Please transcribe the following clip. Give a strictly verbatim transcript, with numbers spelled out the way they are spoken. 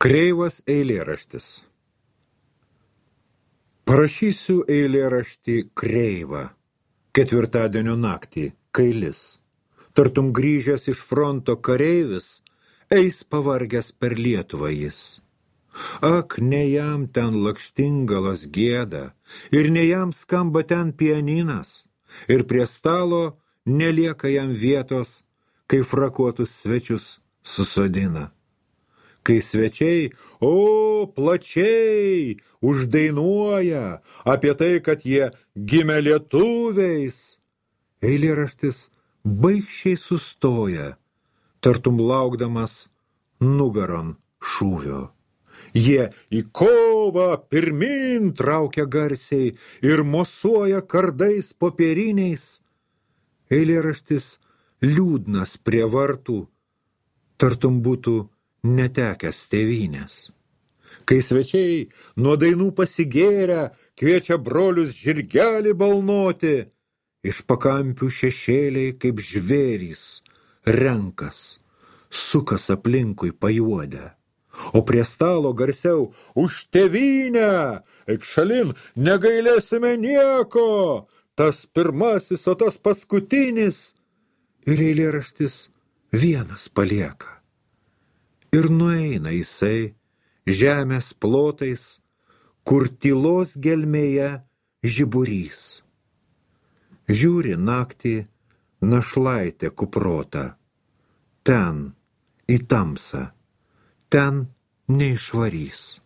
Kreivas eilėraštis. Parašysiu eilėraštį kreivą, ketvirtadienio naktį, kailis. Tartum grįžęs iš fronto kareivis, eis pavargęs per Lietuvą jis. Ak, ne jam ten lakštingalas gieda, ir ne jam skamba ten pianinas, ir prie stalo nelieka jam vietos, kai frakuotus svečius susodina. Kai svečiai, o, plačiai, uždainuoja apie tai, kad jie gimė lietuviais, eilėraštis baigščiai sustoja, tartum laukdamas nugaron šūvio. Jie į kovą pirmin traukia garsiai ir mosuoja kardais popieriniais. Eilėraštis liūdnas prie vartų, tartum būtų netekęs tėvynės. Kai svečiai nuo dainų pasigėrę kviečia brolius žirgelį balnoti, iš pakampių šešėliai kaip žvėrys renkas, sukas aplinkui pajuodę. O prie stalo garsiau už tėvynę, eik šalin, negailėsime nieko, tas pirmasis, o tas paskutinis. Ir eilėraštis vienas palieka. Ir nueina jisai žemės plotais, kur tylos gelmėje žiburys. Žiūri naktį našlaitė kuprota, ten į tamsą, ten neišvarys.